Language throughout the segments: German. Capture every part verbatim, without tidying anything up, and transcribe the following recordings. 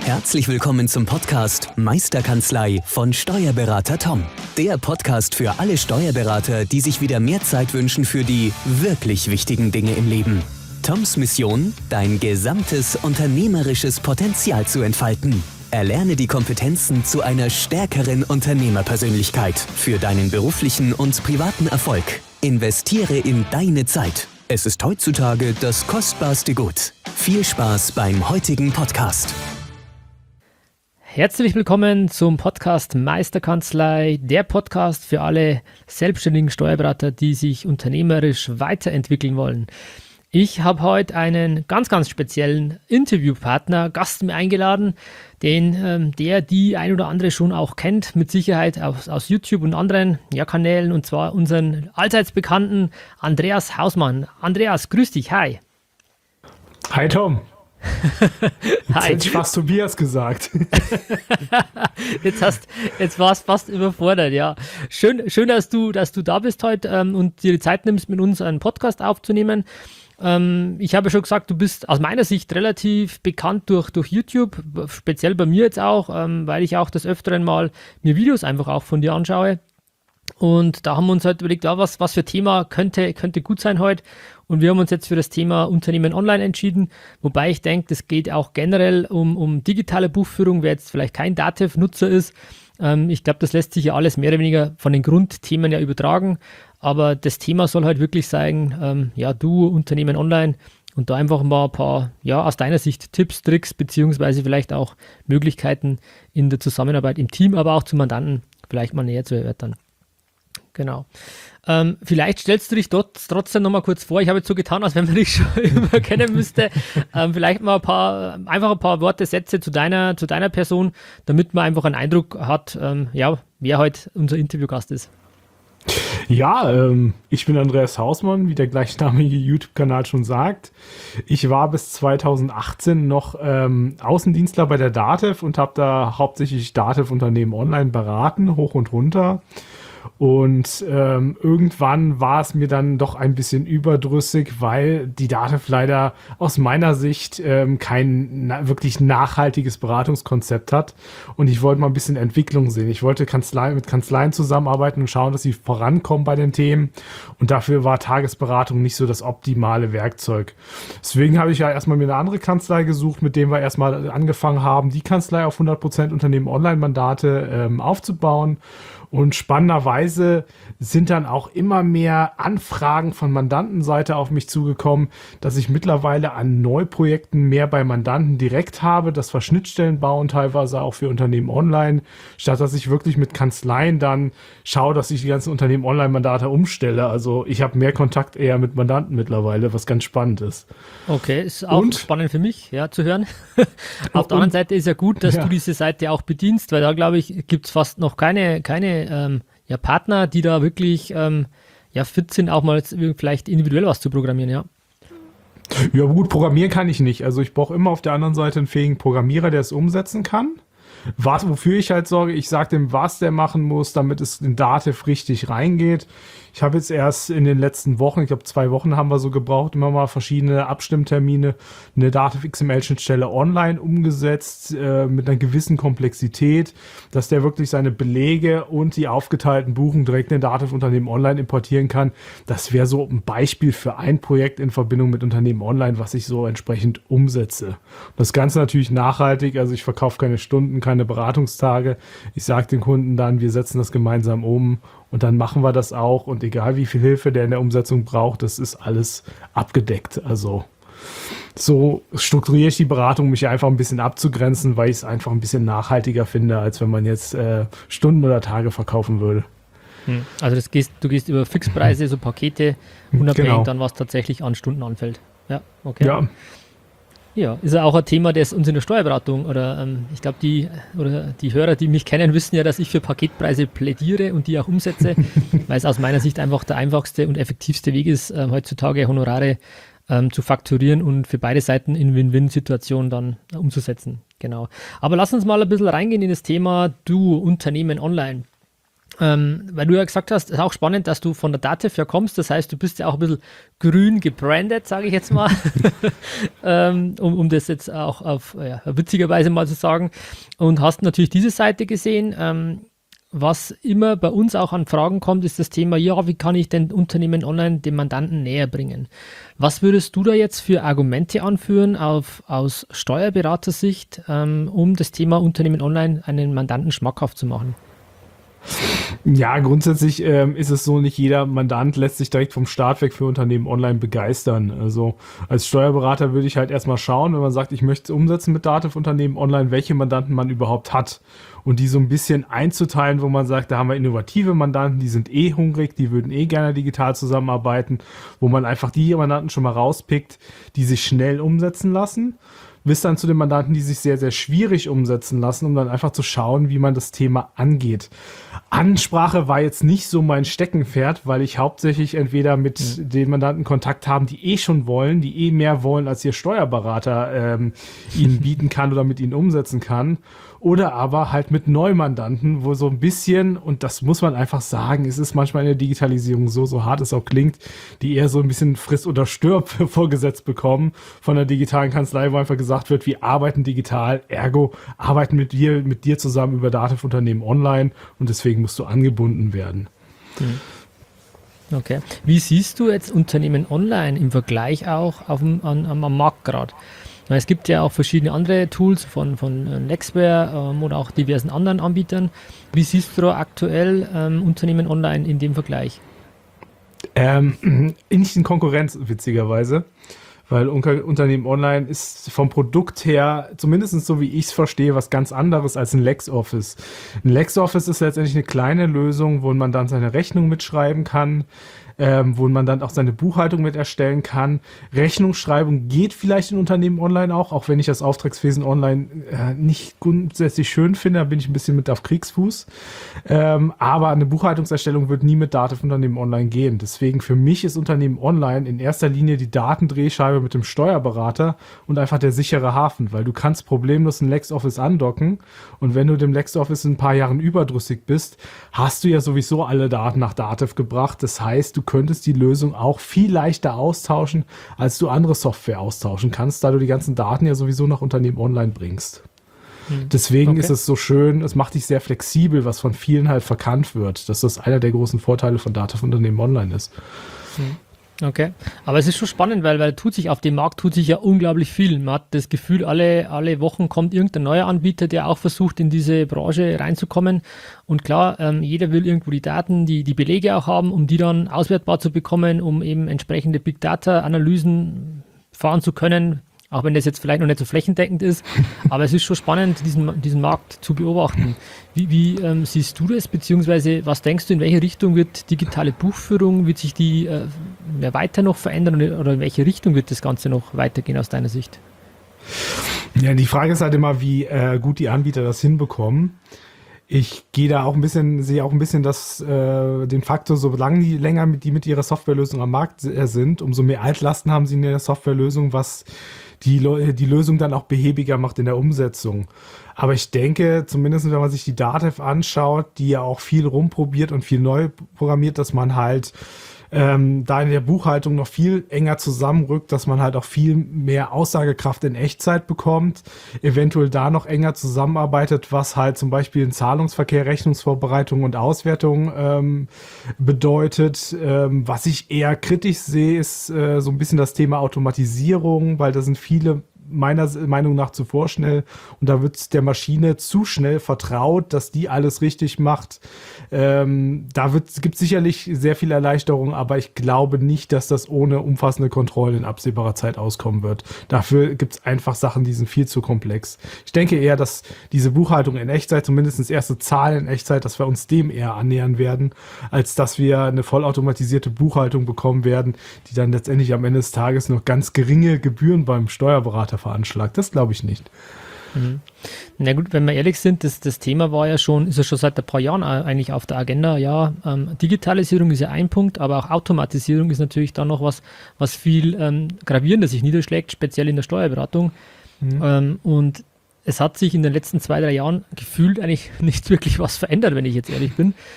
Herzlich willkommen zum Podcast Meisterkanzlei von Steuerberater Tom. Der Podcast für alle Steuerberater, die sich wieder mehr Zeit wünschen für die wirklich wichtigen Dinge im Leben. Toms Mission, dein gesamtes unternehmerisches Potenzial zu entfalten. Erlerne die Kompetenzen zu einer stärkeren Unternehmerpersönlichkeit für deinen beruflichen und privaten Erfolg. Investiere in deine Zeit. Es ist heutzutage das kostbarste Gut. Viel Spaß beim heutigen Podcast. Herzlich willkommen zum Podcast Meisterkanzlei, der Podcast für alle selbstständigen Steuerberater, die sich unternehmerisch weiterentwickeln wollen. Ich habe heute einen ganz, ganz speziellen Interviewpartner, Gast mir eingeladen, den ähm, der die ein oder andere schon auch kennt, mit Sicherheit aus, aus YouTube und anderen ja, Kanälen, und zwar unseren allseits bekannten Andreas Hausmann. Andreas, grüß dich, hi. Hi Tom. Jetzt Hi. hätte ich fast Tobias gesagt. Jetzt hast, jetzt warst fast überfordert, ja. Schön, schön, dass du, dass du da bist heute ähm, und dir die Zeit nimmst, mit uns einen Podcast aufzunehmen. Ähm, ich habe schon gesagt, du bist aus meiner Sicht relativ bekannt durch, durch YouTube, speziell bei mir jetzt auch, ähm, weil ich auch des Öfteren mal mir Videos einfach auch von dir anschaue. Und da haben wir uns halt überlegt, ja, was, was für Thema könnte, könnte gut sein heute. Und wir haben uns jetzt für das Thema Unternehmen online entschieden, wobei ich denke, das geht auch generell um, um digitale Buchführung, wer jetzt vielleicht kein Datev-Nutzer ist. Ähm, ich glaube, das lässt sich ja alles mehr oder weniger von den Grundthemen ja übertragen, aber das Thema soll halt wirklich sein, ähm, ja, du, Unternehmen online, und da einfach mal ein paar, ja, aus deiner Sicht Tipps, Tricks, beziehungsweise vielleicht auch Möglichkeiten in der Zusammenarbeit im Team, aber auch zu Mandanten vielleicht mal näher zu erörtern. Genau. Ähm, vielleicht stellst du dich dort trotzdem nochmal kurz vor. Ich habe jetzt so getan, als wenn man dich schon immer kennen müsste. Ähm, vielleicht mal ein paar, einfach ein paar Worte, Sätze zu deiner, zu deiner Person, damit man einfach einen Eindruck hat, ähm, ja, wer heute unser Interviewgast ist. Ja, ähm, ich bin Andreas Hausmann, wie der gleichnamige YouTube-Kanal schon sagt. Ich war bis zweitausendachtzehn noch ähm, Außendienstler bei der Datev und habe da hauptsächlich Datev-Unternehmen online beraten, hoch und runter. Und ähm, irgendwann war es mir dann doch ein bisschen überdrüssig, weil die Datev leider aus meiner Sicht ähm, kein na- wirklich nachhaltiges Beratungskonzept hat. Und ich wollte mal ein bisschen Entwicklung sehen. Ich wollte Kanzlei, mit Kanzleien zusammenarbeiten und schauen, dass sie vorankommen bei den Themen. Und dafür war Tagesberatung nicht so das optimale Werkzeug. Deswegen habe ich ja erstmal mir eine andere Kanzlei gesucht, mit dem wir erstmal angefangen haben, die Kanzlei auf hundert Prozent Unternehmen Online-Mandate ähm, aufzubauen. Und spannenderweise sind dann auch immer mehr Anfragen von Mandantenseite auf mich zugekommen, dass ich mittlerweile an Neuprojekten mehr bei Mandanten direkt habe, dass wir Schnittstellen bauen, teilweise auch für Unternehmen online, statt dass ich wirklich mit Kanzleien dann schaue, dass ich die ganzen Unternehmen Online-Mandate umstelle. Also ich habe mehr Kontakt eher mit Mandanten mittlerweile, was ganz spannend ist. Okay, ist auch Und? spannend für mich, ja, zu hören. Auf der anderen Seite ist ja gut, dass Ja. du diese Seite auch bedienst, weil da, glaube ich, gibt es fast noch keine, keine ähm, ja, Partner, die da wirklich ähm, ja, fit sind, auch mal vielleicht individuell was zu programmieren, ja. Ja, gut, programmieren kann ich nicht. Also ich brauche immer auf der anderen Seite einen fähigen Programmierer, der es umsetzen kann. Was, wofür ich halt sorge, ich sage dem, was der machen muss, damit es in Datev richtig reingeht. Ich habe jetzt erst in den letzten Wochen, ich glaube zwei Wochen haben wir so gebraucht, immer mal verschiedene Abstimmtermine, eine Datev X M L-Schnittstelle online umgesetzt, äh, mit einer gewissen Komplexität, dass der wirklich seine Belege und die aufgeteilten Buchungen direkt in Datev-Unternehmen online importieren kann. Das wäre so ein Beispiel für ein Projekt in Verbindung mit Unternehmen online, was ich so entsprechend umsetze. Das Ganze natürlich nachhaltig, also ich verkaufe keine Stunden, keine Beratungstage. Ich sage den Kunden dann, wir setzen das gemeinsam um. Und dann machen wir das auch. Und egal wie viel Hilfe der in der Umsetzung braucht, das ist alles abgedeckt. Also so strukturiere ich die Beratung, um mich einfach ein bisschen abzugrenzen, weil ich es einfach ein bisschen nachhaltiger finde, als wenn man jetzt äh, Stunden oder Tage verkaufen würde. Hm. Also das gehst, du gehst über Fixpreise, so Pakete, unabhängig Genau. dann, was tatsächlich an Stunden anfällt. Ja, okay. Ja, Ja, ist ja auch ein Thema, das uns in der Steuerberatung oder ähm, ich glaube, die oder die Hörer, die mich kennen, wissen ja, dass ich für Paketpreise plädiere und die auch umsetze, weil es aus meiner Sicht einfach der einfachste und effektivste Weg ist, ähm, heutzutage Honorare ähm, zu fakturieren und für beide Seiten in Win-Win-Situationen dann äh, umzusetzen. Genau. Aber lass uns mal ein bisschen reingehen in das Thema Du, Unternehmen online. Ähm, weil du ja gesagt hast, es ist auch spannend, dass du von der Datev ja kommst, das heißt, du bist ja auch ein bisschen grün gebrandet, sage ich jetzt mal, ähm, um, um das jetzt auch auf ja, witzigerweise mal zu sagen, und hast natürlich diese Seite gesehen. Ähm, was immer bei uns auch an Fragen kommt, ist das Thema, ja, wie kann ich denn Unternehmen online dem Mandanten näher bringen? Was würdest du da jetzt für Argumente anführen auf, aus Steuerberatersicht, ähm, um das Thema Unternehmen online einen Mandanten schmackhaft zu machen? Ja, grundsätzlich ähm, ist es so, nicht jeder Mandant lässt sich direkt vom Start weg für Unternehmen online begeistern. Also als Steuerberater würde ich halt erstmal schauen, wenn man sagt, ich möchte es umsetzen mit Datev-Unternehmen online, welche Mandanten man überhaupt hat. Und die so ein bisschen einzuteilen, wo man sagt, da haben wir innovative Mandanten, die sind eh hungrig, die würden eh gerne digital zusammenarbeiten, wo man einfach die Mandanten schon mal rauspickt, die sich schnell umsetzen lassen. Bis dann zu den Mandanten, die sich sehr, sehr schwierig umsetzen lassen, um dann einfach zu schauen, wie man das Thema angeht. Ansprache war jetzt nicht so mein Steckenpferd, weil ich hauptsächlich entweder mit mhm. den Mandanten Kontakt haben, die eh schon wollen, die eh mehr wollen, als ihr Steuerberater ähm, ihnen bieten kann oder mit ihnen umsetzen kann. Oder aber halt mit Neumandanten, wo so ein bisschen, und das muss man einfach sagen, es ist manchmal in der Digitalisierung so, so hart es auch klingt, die eher so ein bisschen friss oder stirb vorgesetzt bekommen von der digitalen Kanzlei, wo einfach gesagt wird, wir arbeiten digital, ergo arbeiten mit dir, mit dir zusammen über Datev-Unternehmen online und deswegen musst du angebunden werden. Okay. Wie siehst du jetzt Unternehmen online im Vergleich auch auf dem, an, am Markt gerade? Es gibt ja auch verschiedene andere Tools von, von Nextware ähm, oder auch diversen anderen Anbietern. Wie siehst du da aktuell ähm, Unternehmen online in dem Vergleich? Ähm, nicht in Konkurrenz, witzigerweise. Weil Unternehmen online ist vom Produkt her, zumindest so wie ich es verstehe, was ganz anderes als ein LexOffice. Ein LexOffice ist letztendlich eine kleine Lösung, wo man dann seine Rechnung mitschreiben kann, ähm, wo man dann auch seine Buchhaltung mit erstellen kann. Rechnungsschreibung geht vielleicht in Unternehmen online auch, auch wenn ich das Auftragswesen online äh, nicht grundsätzlich schön finde, da bin ich ein bisschen mit auf Kriegsfuß. Ähm, aber eine Buchhaltungserstellung wird nie mit Datev-Unternehmen online gehen. Deswegen für mich ist Unternehmen online in erster Linie die Datendrehscheibe mit dem Steuerberater und einfach der sichere Hafen, weil du kannst problemlos ein LexOffice andocken und wenn du dem LexOffice in ein paar Jahren überdrüssig bist, hast du ja sowieso alle Daten nach Datev gebracht. Das heißt, du könntest die Lösung auch viel leichter austauschen, als du andere Software austauschen kannst, da du die ganzen Daten ja sowieso nach Unternehmen online bringst. Hm. Deswegen okay. ist es so schön, es macht dich sehr flexibel, was von vielen halt verkannt wird, dass das einer der großen Vorteile von Datev-Unternehmen online ist. Hm. Okay, aber es ist schon spannend, weil, weil tut sich auf dem Markt tut sich ja unglaublich viel. Man hat das Gefühl, alle, alle Wochen kommt irgendein neuer Anbieter, der auch versucht, in diese Branche reinzukommen. Und klar, ähm, jeder will irgendwo die Daten, die, die Belege auch haben, um die dann auswertbar zu bekommen, um eben entsprechende Big Data-Analysen fahren zu können. Auch wenn das jetzt vielleicht noch nicht so flächendeckend ist, aber es ist schon spannend, diesen, diesen Markt zu beobachten. Wie, wie ähm, siehst du das, beziehungsweise was denkst du, in welche Richtung wird digitale Buchführung, wird sich die äh, mehr weiter noch verändern oder, oder in welche Richtung wird das Ganze noch weitergehen aus deiner Sicht? Ja, die Frage ist halt immer, wie äh, gut die Anbieter das hinbekommen. Ich gehe da auch ein bisschen, sehe auch ein bisschen das, äh, den Faktor, solange die länger mit, die mit ihrer Softwarelösung am Markt äh, sind, umso mehr Altlasten haben sie in der Softwarelösung, was die, die Lösung dann auch behäbiger macht in der Umsetzung. Aber ich denke, zumindest wenn man sich die Datev anschaut, die ja auch viel rumprobiert und viel neu programmiert, dass man halt ähm, da in der Buchhaltung noch viel enger zusammenrückt, dass man halt auch viel mehr Aussagekraft in Echtzeit bekommt, eventuell da noch enger zusammenarbeitet, was halt zum Beispiel den Zahlungsverkehr, Rechnungsvorbereitung und Auswertung ähm, bedeutet. Ähm, was ich eher kritisch sehe, ist äh, so ein bisschen das Thema Automatisierung, weil da sind viele meiner Meinung nach zu vorschnell und da wird es der Maschine zu schnell vertraut, dass die alles richtig macht. Ähm, da gibt es sicherlich sehr viel Erleichterung, aber ich glaube nicht, dass das ohne umfassende Kontrollen in absehbarer Zeit auskommen wird. Dafür gibt es einfach Sachen, die sind viel zu komplex. Ich denke eher, dass diese Buchhaltung in Echtzeit, zumindest erste Zahlen in Echtzeit, dass wir uns dem eher annähern werden, als dass wir eine vollautomatisierte Buchhaltung bekommen werden, die dann letztendlich am Ende des Tages noch ganz geringe Gebühren beim Steuerberater veranschlagt. Das glaube ich nicht. Mhm. Na gut, wenn wir ehrlich sind, das, das Thema war ja schon, ist ja schon seit ein paar Jahren eigentlich auf der Agenda. Ja, ähm, Digitalisierung ist ja ein Punkt, aber auch Automatisierung ist natürlich dann noch was, was viel ähm, gravierender sich niederschlägt, speziell in der Steuerberatung. Mhm. Ähm, und es hat sich in den letzten zwei, drei Jahren gefühlt eigentlich nicht wirklich was verändert, wenn ich jetzt ehrlich bin.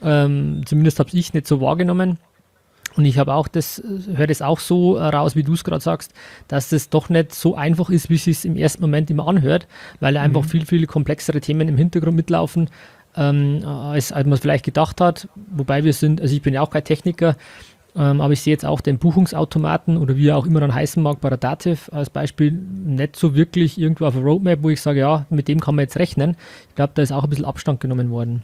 Ähm, zumindest habe ich nicht so wahrgenommen. Und ich habe auch das, höre das auch so raus, wie du es gerade sagst, dass das doch nicht so einfach ist, wie es sich im ersten Moment immer anhört, weil einfach mhm. viel, viel komplexere Themen im Hintergrund mitlaufen, ähm, als, als man es vielleicht gedacht hat. Wobei wir sind, also ich bin ja auch kein Techniker, ähm, aber ich sehe jetzt auch den Buchungsautomaten oder wie er auch immer dann heißen mag bei der Dativ als Beispiel nicht so wirklich irgendwo auf der Roadmap, wo ich sage, ja, mit dem kann man jetzt rechnen. Ich glaube, da ist auch ein bisschen Abstand genommen worden.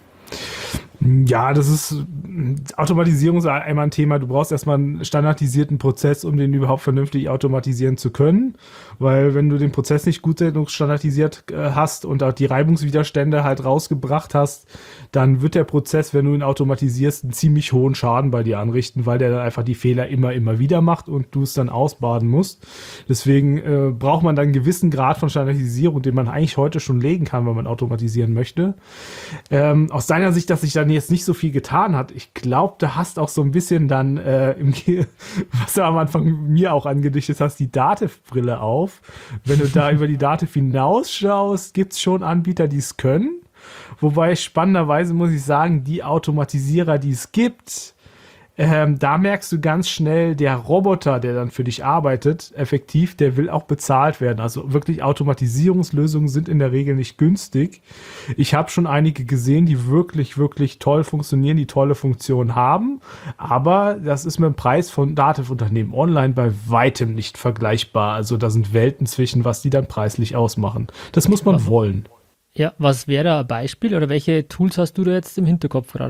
Ja, das ist, Automatisierung ist einmal ein Thema. Du brauchst erstmal einen standardisierten Prozess, um den überhaupt vernünftig automatisieren zu können. Weil wenn du den Prozess nicht gut genug standardisiert äh, hast und auch die Reibungswiderstände halt rausgebracht hast, dann wird der Prozess, wenn du ihn automatisierst, einen ziemlich hohen Schaden bei dir anrichten, weil der dann einfach die Fehler immer, immer wieder macht und du es dann ausbaden musst. Deswegen äh, braucht man dann einen gewissen Grad von Standardisierung, den man eigentlich heute schon legen kann, wenn man automatisieren möchte. Ähm, aus deiner Sicht, dass sich dann jetzt nicht so viel getan hat, ich glaube, du hast auch so ein bisschen dann, äh, im was du am Anfang mir auch angedichtet hast, die Dativ-Brille auf. Wenn du da über die Dativ hinausschaust, gibt es schon Anbieter, die es können. Wobei spannenderweise muss ich sagen, die Automatisierer, die es gibt, Ähm, da merkst du ganz schnell, der Roboter, der dann für dich arbeitet, effektiv, der will auch bezahlt werden. Also wirklich Automatisierungslösungen sind in der Regel nicht günstig. Ich habe schon einige gesehen, die wirklich, wirklich toll funktionieren, die tolle Funktionen haben. Aber das ist mit dem Preis von Dativ-Unternehmen online bei weitem nicht vergleichbar. Also da sind Welten zwischen, was die dann preislich ausmachen. Das muss man wollen. Ja, was wäre da ein Beispiel oder welche Tools hast du da jetzt im Hinterkopf gerade?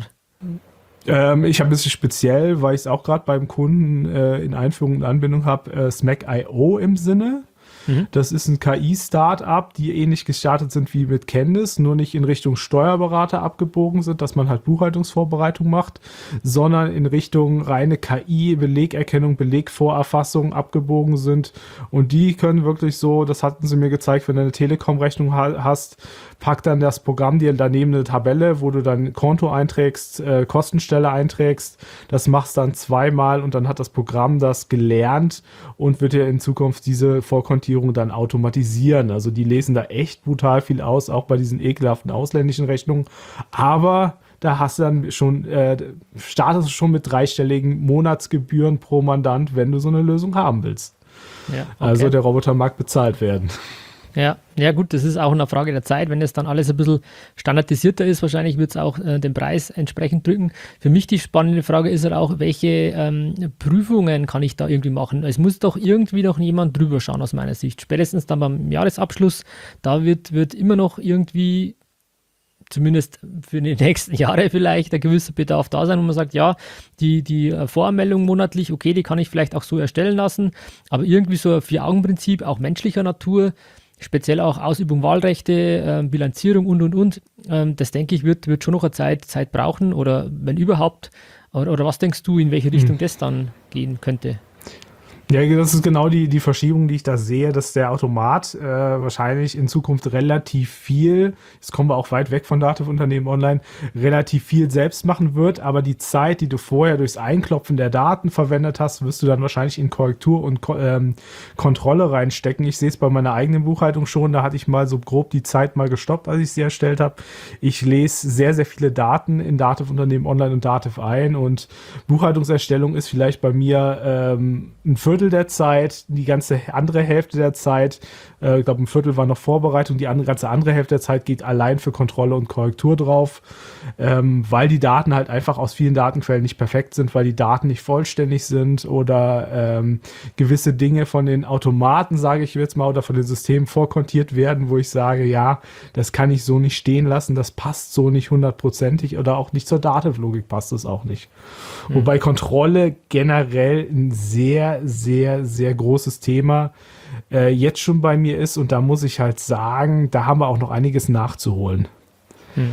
Ähm, ich habe ein bisschen speziell, weil ich es auch gerade beim Kunden äh, in Einführung und Anbindung habe, äh, Smack Punkt i o im Sinne. Mhm. Das ist ein K I-Startup, die ähnlich gestartet sind wie mit Candice, nur nicht in Richtung Steuerberater abgebogen sind, dass man halt Buchhaltungsvorbereitung macht, sondern in Richtung reine K I, Belegerkennung, Belegvorerfassung abgebogen sind. Und die können wirklich so, das hatten sie mir gezeigt, wenn du eine Telekom-Rechnung ha- hast, pack dann das Programm dir daneben eine Tabelle, wo du dann Konto einträgst, äh, Kostenstelle einträgst. Das machst dann zweimal und dann hat das Programm das gelernt und wird dir in Zukunft diese Vorkontierung dann automatisieren. Also die lesen da echt brutal viel aus, auch bei diesen ekelhaften ausländischen Rechnungen. Aber da hast du dann schon, äh, startest du schon mit dreistelligen Monatsgebühren pro Mandant, wenn du so eine Lösung haben willst. Ja, okay. Also der Roboter mag bezahlt werden. Ja, ja gut, das ist auch eine Frage der Zeit. Wenn es dann alles ein bisschen standardisierter ist, wahrscheinlich wird es auch äh, den Preis entsprechend drücken. Für mich die spannende Frage ist halt auch, welche ähm, Prüfungen kann ich da irgendwie machen? Es muss doch irgendwie noch jemand drüber schauen aus meiner Sicht. Spätestens dann beim Jahresabschluss, da wird, wird immer noch irgendwie, zumindest für die nächsten Jahre vielleicht, ein gewisser Bedarf da sein, wo man sagt, ja, die, die Voranmeldung monatlich, okay, die kann ich vielleicht auch so erstellen lassen, aber irgendwie so ein Vier-Augen-Prinzip, auch menschlicher Natur, speziell auch Ausübung Wahlrechte, äh, Bilanzierung und, und, und. Ähm, das, denke ich, wird, wird schon noch eine Zeit, Zeit brauchen oder wenn überhaupt. Oder, oder was denkst du, in welche Richtung hm. das dann gehen könnte? Ja, das ist genau die, die Verschiebung, die ich da sehe, dass der Automat äh, wahrscheinlich in Zukunft relativ viel, jetzt kommen wir auch weit weg von Dativ-Unternehmen online, relativ viel selbst machen wird, aber die Zeit, die du vorher durchs Einklopfen der Daten verwendet hast, wirst du dann wahrscheinlich in Korrektur und ähm, Kontrolle reinstecken. Ich sehe es bei meiner eigenen Buchhaltung schon, da hatte ich mal so grob die Zeit mal gestoppt, als ich sie erstellt habe. Ich lese sehr, sehr viele Daten in Dativ-Unternehmen online und Dativ ein und Buchhaltungserstellung ist vielleicht bei mir ähm, ein Viertel der Zeit, die ganze andere Hälfte der Zeit, äh, ich glaube ein Viertel war noch Vorbereitung, die andere, ganze andere Hälfte der Zeit geht allein für Kontrolle und Korrektur drauf, ähm, weil die Daten halt einfach aus vielen Datenquellen nicht perfekt sind, weil die Daten nicht vollständig sind oder ähm, gewisse Dinge von den Automaten, sage ich jetzt mal, oder von den Systemen vorkontiert werden, wo ich sage, ja, das kann ich so nicht stehen lassen, das passt so nicht hundertprozentig oder auch nicht zur Dativ-Logik passt es auch nicht. Mhm. Wobei Kontrolle generell ein sehr, sehr, sehr großes Thema äh, jetzt schon bei mir ist und da muss ich halt sagen, da haben wir auch noch einiges nachzuholen. Hm.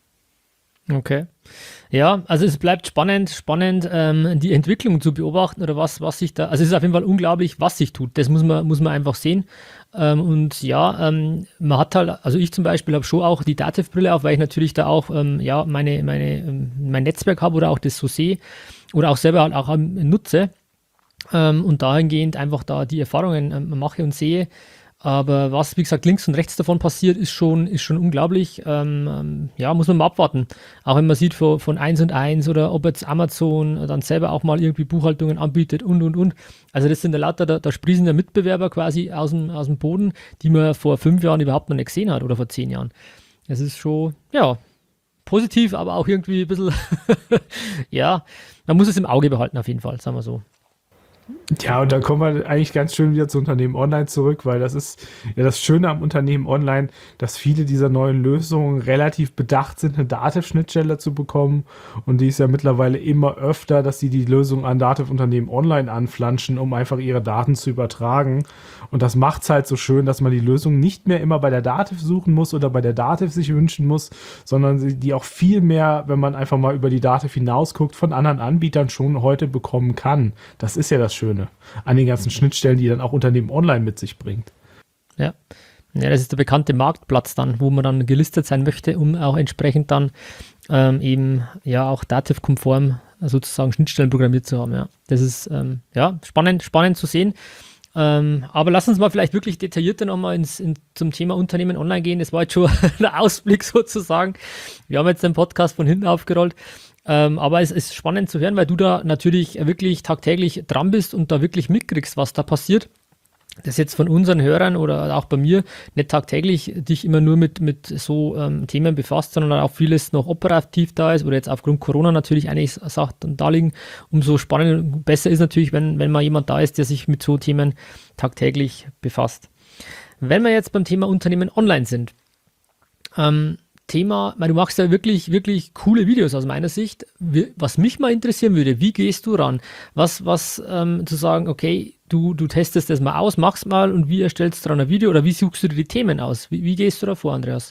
Okay. Ja, also es bleibt spannend, spannend, ähm, die Entwicklung zu beobachten oder was, was sich da, also es ist auf jeden Fall unglaublich, was sich tut. Das muss man, muss man einfach sehen. Ähm, und ja, ähm, man hat halt, also ich zum Beispiel habe schon auch die Dativ-Brille auf, weil ich natürlich da auch, ähm, ja, meine, meine, ähm, mein Netzwerk habe oder auch das so sehe oder auch selber halt auch ähm, nutze. Ähm, und dahingehend einfach da die Erfahrungen ähm, mache und sehe. Aber was, wie gesagt, links und rechts davon passiert, ist schon, ist schon unglaublich. Ähm, ähm, ja, muss man mal abwarten. Auch wenn man sieht von, von eins und eins oder ob jetzt Amazon dann selber auch mal irgendwie Buchhaltungen anbietet und, und, und. Also das sind ja lauter, da, da sprießen ja Mitbewerber quasi aus dem, aus dem Boden, die man vor fünf Jahren überhaupt noch nicht gesehen hat oder vor zehn Jahren. Das ist schon, ja, positiv, aber auch irgendwie ein bisschen, ja, man muss es im Auge behalten auf jeden Fall, sagen wir so. Ja, und da kommen wir eigentlich ganz schön wieder zu Unternehmen Online zurück, weil das ist ja das Schöne am Unternehmen Online, dass viele dieser neuen Lösungen relativ bedacht sind, eine Dativ-Schnittstelle zu bekommen. Und die ist ja mittlerweile immer öfter, dass sie die Lösung an Dativ-Unternehmen Online anflanschen, um einfach ihre Daten zu übertragen. Und das macht es halt so schön, dass man die Lösung nicht mehr immer bei der Dativ suchen muss oder bei der Dativ sich wünschen muss, sondern die auch viel mehr, wenn man einfach mal über die Dativ hinausguckt, von anderen Anbietern schon heute bekommen kann. Das ist ja das Schöne an den ganzen Schnittstellen, die dann auch Unternehmen Online mit sich bringt. Ja. Ja, das ist der bekannte Marktplatz dann, wo man dann gelistet sein möchte, um auch entsprechend dann ähm, eben ja auch Dativ-konform sozusagen Schnittstellen programmiert zu haben. Ja. Das ist ähm, ja spannend, spannend zu sehen. Ähm, aber lass uns mal vielleicht wirklich detaillierter nochmal ins, in, zum Thema Unternehmen Online gehen. Das war jetzt schon ein Ausblick sozusagen. Wir haben jetzt den Podcast von hinten aufgerollt. Ähm, aber es ist spannend zu hören, weil du da natürlich wirklich tagtäglich dran bist und da wirklich mitkriegst, was da passiert. Das jetzt von unseren Hörern oder auch bei mir nicht tagtäglich dich immer nur mit, mit so ähm, Themen befasst, sondern auch vieles noch operativ da ist oder jetzt aufgrund Corona natürlich einige Sachen da liegen. Umso spannender und besser ist natürlich, wenn, wenn mal jemand da ist, der sich mit so Themen tagtäglich befasst. Wenn wir jetzt beim Thema Unternehmen online sind, ähm, Thema, du machst ja wirklich, wirklich coole Videos aus meiner Sicht. Was mich mal interessieren würde, wie gehst du ran? Was, was ähm, zu sagen, okay, du, du testest das mal aus, machst mal und wie erstellst du dann ein Video oder wie suchst du dir die Themen aus? Wie, wie gehst du da vor, Andreas?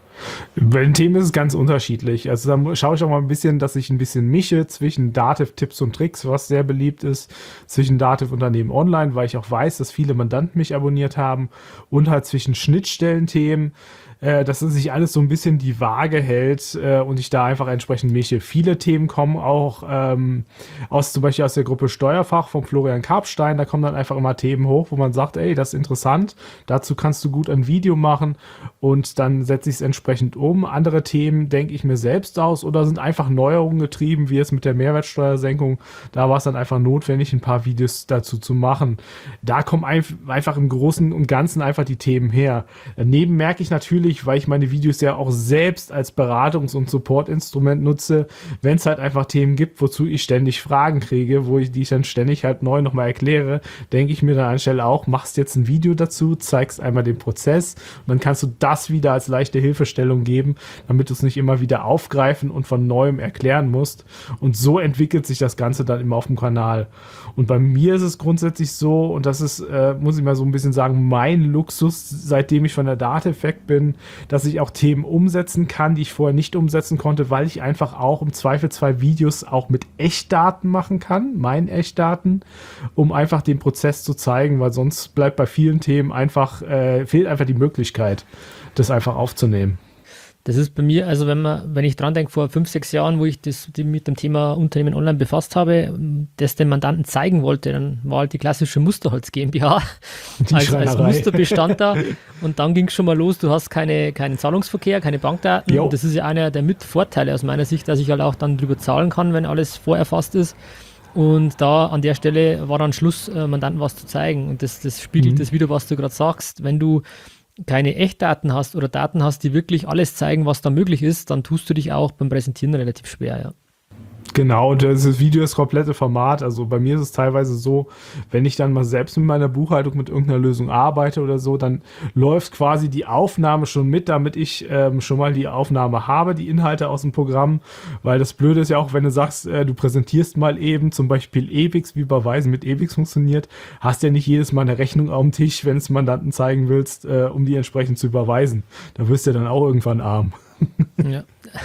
Bei den Themen ist es ganz unterschiedlich. Also da schaue ich auch mal ein bisschen, dass ich ein bisschen mische zwischen Dativ-Tipps und Tricks, was sehr beliebt ist, zwischen Dativ-Unternehmen Online, weil ich auch weiß, dass viele Mandanten mich abonniert haben, und halt zwischen Schnittstellenthemen, äh, dass es sich alles so ein bisschen die Waage hält äh, und ich da einfach entsprechend mische. Viele Themen kommen auch ähm, aus zum Beispiel aus der Gruppe Steuerfach von Florian Karpstein. Da kommen dann einfach immer Themen hoch, wo man sagt, ey, das ist interessant, dazu kannst du gut ein Video machen, und dann setze ich es entsprechend um. Andere Themen denke ich mir selbst aus oder sind einfach Neuerungen getrieben, wie es mit der Mehrwertsteuersenkung. Da war es dann einfach notwendig, ein paar Videos dazu zu machen. Da kommen einfach im Großen und Ganzen einfach die Themen her. Daneben merke ich natürlich, weil ich meine Videos ja auch selbst als Beratungs- und Supportinstrument nutze, wenn es halt einfach Themen gibt, wozu ich ständig Fragen kriege, wo ich die ich dann ständig halt neu nochmal erkläre, denke ich mir dann anstelle auch, machst jetzt ein Video dazu, zeigst einmal den Prozess und dann kannst du das wieder als leichte Hilfestellung geben, damit du es nicht immer wieder aufgreifen und von Neuem erklären musst. Und so entwickelt sich das Ganze dann immer auf dem Kanal. Und bei mir ist es grundsätzlich so, und das ist, äh, muss ich mal so ein bisschen sagen, mein Luxus, seitdem ich von der Dativ weg bin, dass ich auch Themen umsetzen kann, die ich vorher nicht umsetzen konnte, weil ich einfach auch im Zweifelsfall Videos auch mit Echtdaten machen kann, meinen Echtdaten, um einfach den Prozess zu zeigen, weil sonst bleibt bei vielen Themen einfach, äh, fehlt einfach die Möglichkeit, das einfach aufzunehmen. Das ist bei mir, also wenn man, wenn ich dran denke, vor fünf, sechs Jahren, wo ich das die mit dem Thema Unternehmen online befasst habe, das den Mandanten zeigen wollte, dann war halt die klassische Musterholz GmbH als, als Musterbestand da, und dann ging es schon mal los, du hast keine, keinen Zahlungsverkehr, keine Bankdaten, und das ist ja einer der Mitvorteile aus meiner Sicht, dass ich halt auch dann drüber zahlen kann, wenn alles vorerfasst ist. Und da an der Stelle war dann Schluss, äh, Mandanten was zu zeigen, und das, das spiegelt mhm. das wieder, was du gerade sagst. Wenn du keine Echtdaten hast oder Daten hast, die wirklich alles zeigen, was da möglich ist, dann tust du dich auch beim Präsentieren relativ schwer, ja. Genau, und das Video ist das komplette Format. Also bei mir ist es teilweise so, wenn ich dann mal selbst mit meiner Buchhaltung mit irgendeiner Lösung arbeite oder so, dann läuft quasi die Aufnahme schon mit, damit ich ähm, schon mal die Aufnahme habe, die Inhalte aus dem Programm. Weil das Blöde ist ja auch, wenn du sagst, äh, du präsentierst mal eben zum Beispiel E B I X, wie Überweisen mit E B I X funktioniert, hast ja nicht jedes Mal eine Rechnung auf dem Tisch, wenn es Mandanten zeigen willst, äh, um die entsprechend zu überweisen. Da wirst du ja dann auch irgendwann arm. Ja.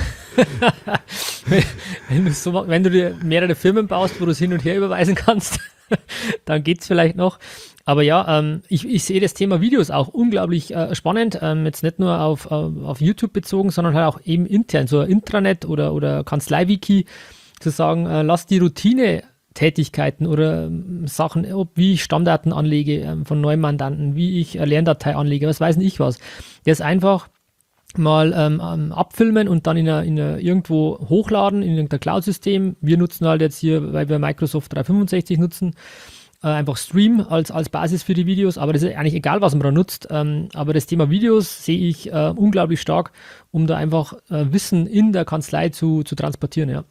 wenn, du so, wenn du dir mehrere Firmen baust, wo du es hin und her überweisen kannst, dann geht es vielleicht noch. Aber ja, ähm, ich, ich sehe das Thema Videos auch unglaublich äh, spannend. Ähm, jetzt nicht nur auf, auf, auf YouTube bezogen, sondern halt auch eben intern, so ein Intranet oder, oder Kanzlei-Wiki, zu sagen, äh, lass die Routine Tätigkeiten oder ähm, Sachen, ob, wie ich Stammdaten anlege ähm, von neuen Mandanten, wie ich eine Lerndatei anlege, was weiß nicht was. Das einfach mal ähm, ähm, abfilmen und dann in a, in a, irgendwo hochladen in irgendein Cloud-System. Wir nutzen halt jetzt hier, weil wir Microsoft dreihundertfünfundsechzig nutzen, äh, einfach Stream als, als Basis für die Videos, aber das ist eigentlich egal, was man da nutzt. Ähm, aber das Thema Videos sehe ich äh, unglaublich stark, um da einfach äh, Wissen in der Kanzlei zu, zu transportieren, ja.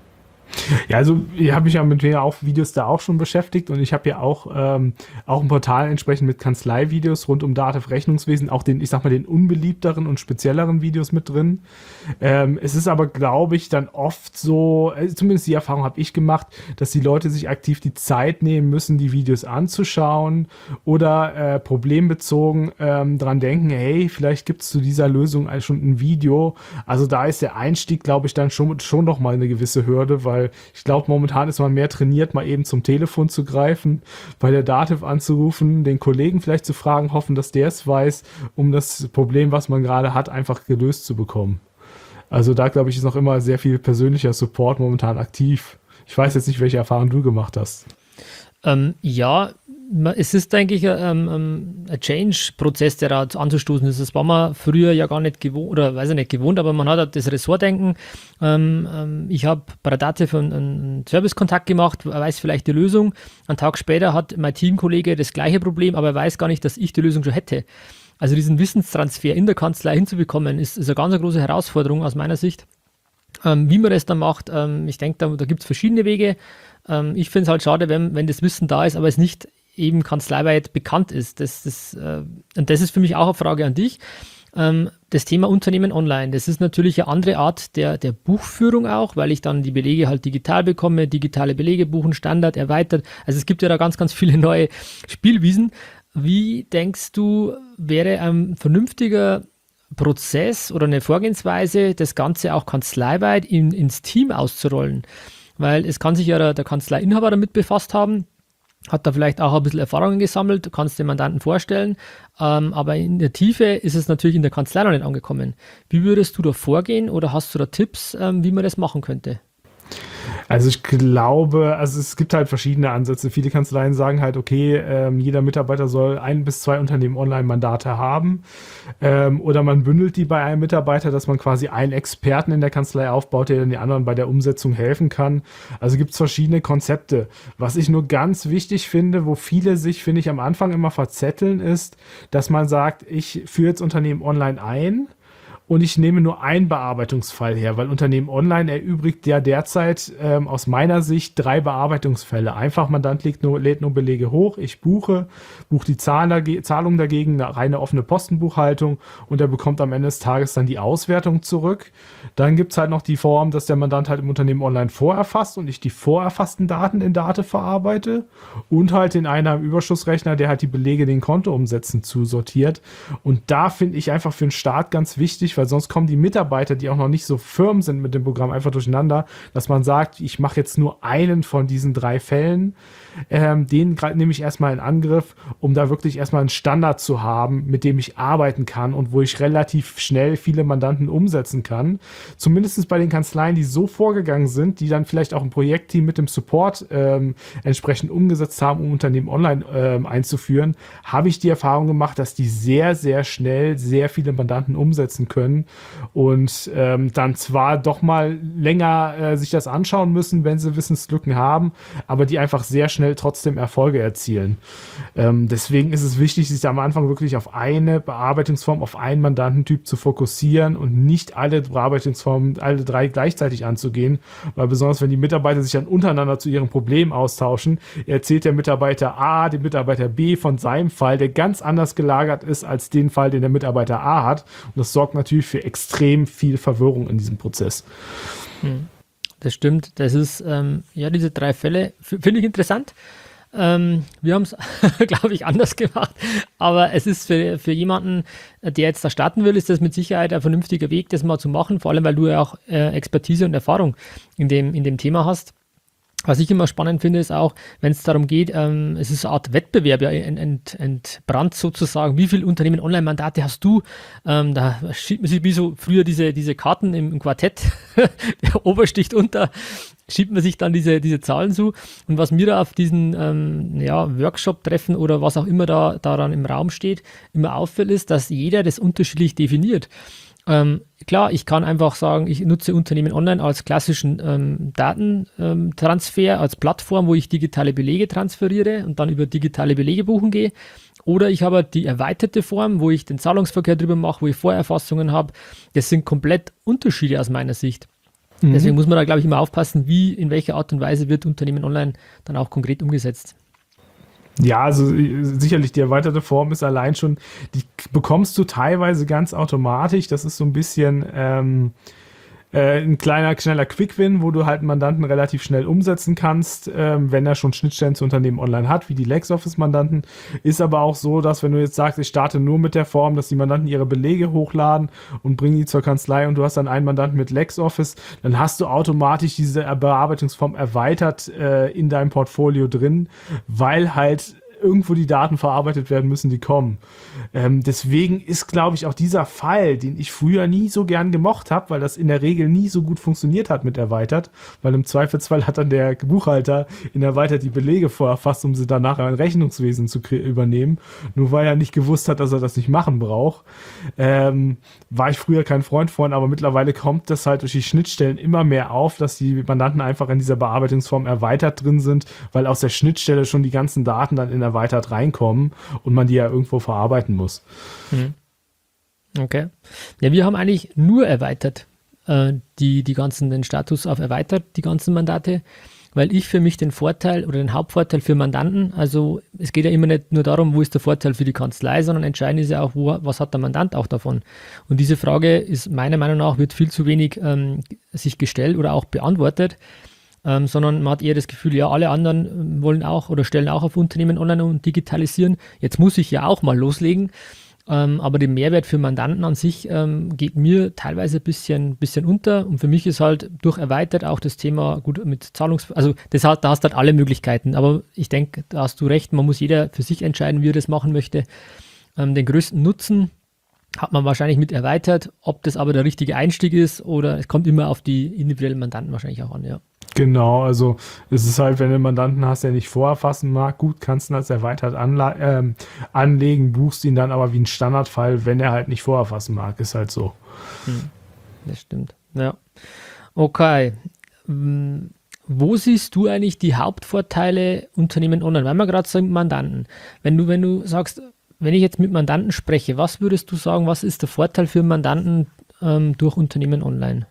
Ja, also ich habe mich ja mit auch Videos da auch schon beschäftigt und ich habe ja auch, ähm, auch ein Portal entsprechend mit Kanzlei-Videos rund um Datev Rechnungswesen, auch den, ich sag mal, den unbeliebteren und spezielleren Videos mit drin. Ähm, es ist aber, glaube ich, dann oft so, also zumindest die Erfahrung habe ich gemacht, dass die Leute sich aktiv die Zeit nehmen müssen, die Videos anzuschauen oder äh, problembezogen ähm, dran denken, hey, vielleicht gibt es zu dieser Lösung schon ein Video. Also da ist der Einstieg, glaube ich, dann schon, schon noch mal eine gewisse Hürde, weil ich glaube, momentan ist man mehr trainiert, mal eben zum Telefon zu greifen, bei der Datev anzurufen, den Kollegen vielleicht zu fragen, hoffen, dass der es weiß, um das Problem, was man gerade hat, einfach gelöst zu bekommen. Also da, glaube ich, ist noch immer sehr viel persönlicher Support momentan aktiv. Ich weiß jetzt nicht, welche Erfahrung du gemacht hast. Ähm, ja, es ist, denke ich, ein, ein Change-Prozess, der da anzustoßen ist. Das war man früher ja gar nicht gewohnt, oder weiß ich nicht gewohnt, aber man hat halt das Ressortdenken. Ähm, ähm, ich habe bei der Datev einen, einen Servicekontakt gemacht, weiß vielleicht die Lösung. Einen Tag später hat mein Teamkollege das gleiche Problem, aber er weiß gar nicht, dass ich die Lösung schon hätte. Also diesen Wissenstransfer in der Kanzlei hinzubekommen, ist, ist eine ganz große Herausforderung aus meiner Sicht. Ähm, wie man das dann macht, ähm, ich denke, da, da gibt es verschiedene Wege. Ähm, ich finde es halt schade, wenn, wenn das Wissen da ist, aber es nicht eben kanzleiweit bekannt ist. Das, das, äh, und das ist für mich auch eine Frage an dich. Ähm, das Thema Unternehmen online, das ist natürlich eine andere Art der, der Buchführung auch, weil ich dann die Belege halt digital bekomme, digitale Belege buchen, Standard erweitert. Also es gibt ja da ganz, ganz viele neue Spielwiesen. Wie denkst du, wäre ein vernünftiger Prozess oder eine Vorgehensweise, das Ganze auch kanzleiweit in, ins Team auszurollen? Weil es kann sich ja der, der Kanzleiinhaber damit befasst haben, hat da vielleicht auch ein bisschen Erfahrungen gesammelt, du kannst den Mandanten vorstellen, ähm, aber in der Tiefe ist es natürlich in der Kanzlei noch nicht angekommen. Wie würdest du da vorgehen oder hast du da Tipps, ähm, wie man das machen könnte? Also ich glaube, also es gibt halt verschiedene Ansätze. Viele Kanzleien sagen halt, okay, ähm, jeder Mitarbeiter soll ein bis zwei Unternehmen Online-Mandate haben. Ähm, oder man bündelt die bei einem Mitarbeiter, dass man quasi einen Experten in der Kanzlei aufbaut, der dann die anderen bei der Umsetzung helfen kann. Also gibt es verschiedene Konzepte. Was ich nur ganz wichtig finde, wo viele sich, finde ich, am Anfang immer verzetteln, ist, dass man sagt, ich führe jetzt Unternehmen online ein. Und ich nehme nur einen Bearbeitungsfall her, weil Unternehmen Online erübrigt ja derzeit ähm, aus meiner Sicht drei Bearbeitungsfälle. Einfach, Mandant lädt nur, lädt nur Belege hoch, ich buche, buche die Zahl dage- Zahlung dagegen, eine reine offene Postenbuchhaltung und er bekommt am Ende des Tages dann die Auswertung zurück. Dann gibt es halt noch die Form, dass der Mandant halt im Unternehmen Online vorerfasst und ich die vorerfassten Daten in Datev verarbeite und halt den Einnahmenüberschussrechner, der halt die Belege den Kontoumsätzen zusortiert. Und da finde ich einfach für den Start ganz wichtig, weil sonst kommen die Mitarbeiter, die auch noch nicht so firm sind mit dem Programm, einfach durcheinander, dass man sagt, ich mache jetzt nur einen von diesen drei Fällen, ähm, den nehme ich erstmal in Angriff, um da wirklich erstmal einen Standard zu haben, mit dem ich arbeiten kann und wo ich relativ schnell viele Mandanten umsetzen kann. Zumindest bei den Kanzleien, die so vorgegangen sind, die dann vielleicht auch ein Projektteam mit dem Support ähm, entsprechend umgesetzt haben, um Unternehmen online ähm, einzuführen, habe ich die Erfahrung gemacht, dass die sehr, sehr schnell sehr viele Mandanten umsetzen können und ähm, dann zwar doch mal länger äh, sich das anschauen müssen, wenn sie Wissenslücken haben, aber die einfach sehr schnell trotzdem Erfolge erzielen. Ähm, deswegen ist es wichtig, sich am Anfang wirklich auf eine Bearbeitungsform, auf einen Mandantentyp zu fokussieren und nicht alle Bearbeitungsformen, alle drei gleichzeitig anzugehen, weil besonders wenn die Mitarbeiter sich dann untereinander zu ihren Problemen austauschen, erzählt der Mitarbeiter A dem Mitarbeiter B von seinem Fall, der ganz anders gelagert ist als den Fall, den der Mitarbeiter A hat. Und das sorgt natürlich für extrem viel Verwirrung in diesem Prozess. Hm. Das stimmt, das ist, ähm, ja, diese drei Fälle f- finde ich interessant. Ähm, wir haben es, glaube ich, anders gemacht, aber es ist für, für jemanden, der jetzt da starten will, ist das mit Sicherheit ein vernünftiger Weg, das mal zu machen, vor allem, weil du ja auch äh, Expertise und Erfahrung in dem, in dem Thema hast. Was ich immer spannend finde, ist auch, wenn es darum geht, ähm, es ist eine Art Wettbewerb, ja, ent, ent, entbrannt sozusagen. Wie viele Unternehmen Online-Mandate hast du? Ähm, da schiebt man sich wie so früher diese, diese Karten im, im Quartett, der Ober sticht unter. schiebt man sich dann diese, diese Zahlen zu. Und was mir da auf diesen ähm, ja, Workshop-Treffen oder was auch immer da daran im Raum steht, immer auffällt, ist, dass jeder das unterschiedlich definiert. Ähm, klar, ich kann einfach sagen, ich nutze Unternehmen online als klassischen ähm, Datentransfer, ähm, als Plattform, wo ich digitale Belege transferiere und dann über digitale Belege buchen gehe. Oder ich habe die erweiterte Form, wo ich den Zahlungsverkehr drüber mache, wo ich Vorerfassungen habe. Das sind komplett Unterschiede aus meiner Sicht. Mhm. Deswegen muss man da, glaube ich, immer aufpassen, wie, in welcher Art und Weise wird Unternehmen online dann auch konkret umgesetzt. Ja, also sicherlich die erweiterte Form ist allein schon, die bekommst du teilweise ganz automatisch. Das ist so ein bisschen ähm, äh, ein kleiner, schneller Quick-Win, wo du halt einen Mandanten relativ schnell umsetzen kannst, ähm, wenn er schon Schnittstellen zu Unternehmen online hat, wie die LexOffice-Mandanten. Ist aber auch so, dass wenn du jetzt sagst, ich starte nur mit der Form, dass die Mandanten ihre Belege hochladen und bringen die zur Kanzlei und du hast dann einen Mandanten mit LexOffice, dann hast du automatisch diese Bearbeitungsform erweitert äh, in deinem Portfolio drin, weil halt irgendwo die Daten verarbeitet werden müssen, die kommen. Ähm, deswegen ist, glaube ich, auch dieser Fall, den ich früher nie so gern gemocht habe, weil das in der Regel nie so gut funktioniert hat mit erweitert, weil im Zweifelsfall hat dann der Buchhalter in erweitert die Belege vorerfasst, um sie dann nachher ein Rechnungswesen zu übernehmen, nur weil er nicht gewusst hat, dass er das nicht machen braucht. Ähm, war ich früher kein Freund von, aber mittlerweile kommt das halt durch die Schnittstellen immer mehr auf, dass die Mandanten einfach in dieser Bearbeitungsform erweitert drin sind, weil aus der Schnittstelle schon die ganzen Daten dann in erweitert reinkommen und man die ja irgendwo verarbeiten muss. Okay. Ja, wir haben eigentlich nur erweitert, äh, die, die ganzen, den Status auf erweitert, die ganzen Mandate, weil ich für mich den Vorteil oder den Hauptvorteil für Mandanten, also es geht ja immer nicht nur darum, wo ist der Vorteil für die Kanzlei, sondern entscheidend ist ja auch, wo, was hat der Mandant auch davon. Und diese Frage ist meiner Meinung nach, wird viel zu wenig ähm, sich gestellt oder auch beantwortet. Ähm, sondern man hat eher das Gefühl, ja, alle anderen ähm, wollen auch oder stellen auch auf Unternehmen online und digitalisieren. Jetzt muss ich ja auch mal loslegen. Ähm, aber der Mehrwert für Mandanten an sich ähm, geht mir teilweise ein bisschen, bisschen unter. Und für mich ist halt durch erweitert auch das Thema gut mit Zahlungs... Also das hat, da hast du halt alle Möglichkeiten. Aber ich denke, da hast du recht, man muss jeder für sich entscheiden, wie er das machen möchte. Ähm, den größten Nutzen hat man wahrscheinlich mit erweitert. Ob das aber der richtige Einstieg ist oder es kommt immer auf die individuellen Mandanten wahrscheinlich auch an, ja. Genau, also es ist halt, wenn du einen Mandanten hast, der nicht vorerfassen mag, gut, kannst du das erweitert anla- ähm, anlegen, buchst ihn dann aber wie ein Standardfall, wenn er halt nicht vorerfassen mag, ist halt so. Hm, das stimmt, ja. Okay, hm, wo siehst du eigentlich die Hauptvorteile Unternehmen online? Weil wir gerade sagen, Mandanten. Wenn du, wenn du sagst, wenn ich jetzt mit Mandanten spreche, was würdest du sagen, was ist der Vorteil für Mandanten ähm, durch Unternehmen online?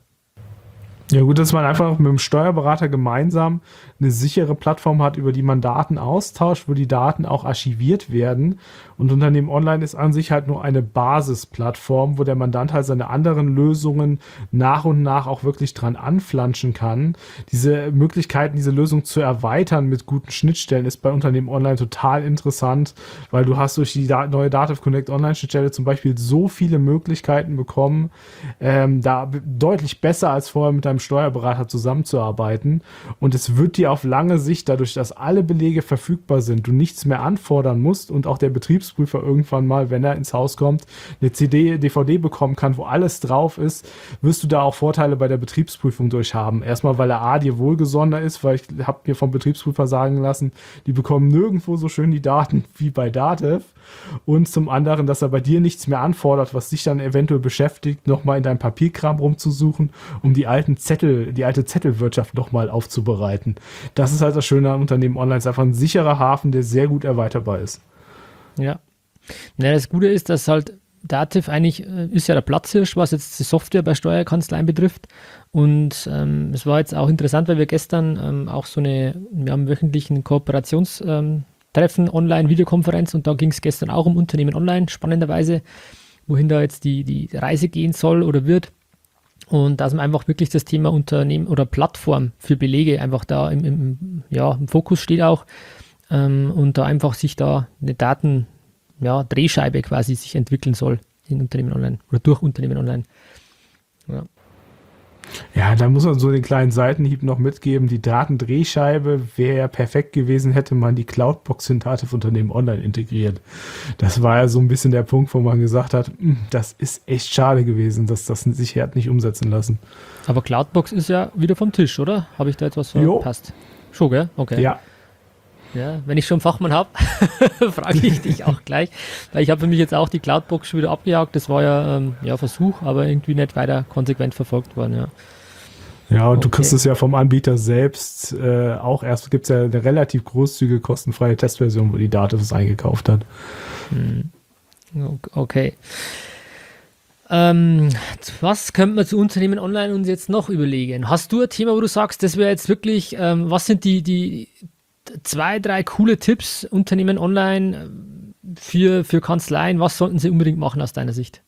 Ja gut, dass man einfach mit dem Steuerberater gemeinsam eine sichere Plattform hat, über die man Daten austauscht, wo die Daten auch archiviert werden. Und Unternehmen Online ist an sich halt nur eine Basisplattform, wo der Mandant halt seine anderen Lösungen nach und nach auch wirklich dran anflanschen kann. Diese Möglichkeiten, diese Lösung zu erweitern mit guten Schnittstellen ist bei Unternehmen Online total interessant, weil du hast durch die da- neue Dativ Connect Online-Schnittstelle zum Beispiel so viele Möglichkeiten bekommen, ähm, da b- deutlich besser als vorher mit deinem Steuerberater zusammenzuarbeiten. Und es wird dir auf lange Sicht, dadurch, dass alle Belege verfügbar sind, du nichts mehr anfordern musst und auch der Betriebsprüfer irgendwann mal, wenn er ins Haus kommt, eine C D, D V D bekommen kann, wo alles drauf ist, wirst du da auch Vorteile bei der Betriebsprüfung durch haben. Erstmal, weil er A, dir wohlgesonder ist, weil ich habe mir vom Betriebsprüfer sagen lassen, die bekommen nirgendwo so schön die Daten wie bei Dativ. Und zum anderen, dass er bei dir nichts mehr anfordert, was dich dann eventuell beschäftigt, nochmal in deinem Papierkram rumzusuchen, um die alten Zettel, die alte Zettelwirtschaft nochmal aufzubereiten. Das ist halt das Schöne am Unternehmen Online. Es ist einfach ein sicherer Hafen, der sehr gut erweiterbar ist. Ja. Ja, das Gute ist, dass halt Dativ eigentlich äh, ist ja der Platzhirsch, was jetzt die Software bei Steuerkanzleien betrifft. Und ähm, es war jetzt auch interessant, weil wir gestern ähm, auch so eine, wir haben wöchentlichen Kooperations- ähm, Treffen, online, Videokonferenz und da ging es gestern auch um Unternehmen online, spannenderweise, wohin da jetzt die, die Reise gehen soll oder wird. Und dass man einfach wirklich das Thema Unternehmen oder Plattform für Belege einfach da im, im, ja, im Fokus steht auch ähm, und da einfach sich da eine Daten, ja, Drehscheibe quasi sich entwickeln soll in Unternehmen online oder durch Unternehmen online. Ja. Ja, da muss man so den kleinen Seitenhieb noch mitgeben. Die Datendrehscheibe wäre ja perfekt gewesen, hätte man die Cloudbox in Dativ-Unternehmen online integriert. Das war ja so ein bisschen der Punkt, wo man gesagt hat, das ist echt schade gewesen, dass das sich hat nicht umsetzen lassen. Aber Cloudbox ist ja wieder vom Tisch, oder? Habe ich da etwas verpasst? Schon, gell? Okay. Ja. Ja, wenn ich schon Fachmann habe, frage ich dich auch gleich. Weil ich habe für mich jetzt auch die Cloudbox schon wieder abgejagt. Das war ja ähm, ja Versuch, aber irgendwie nicht weiter konsequent verfolgt worden. Ja, ja und okay. Du kriegst es ja vom Anbieter selbst äh, auch erst. Gibt es ja eine relativ großzügige, kostenfreie Testversion, wo die Dativ es eingekauft hat. Hm. Okay. Ähm, was könnte man zu Unternehmen online uns jetzt noch überlegen? Hast du ein Thema, wo du sagst, das wäre jetzt wirklich, ähm, was sind die, die zwei, drei coole Tipps, Unternehmen online für, für Kanzleien, was sollten sie unbedingt machen aus deiner Sicht?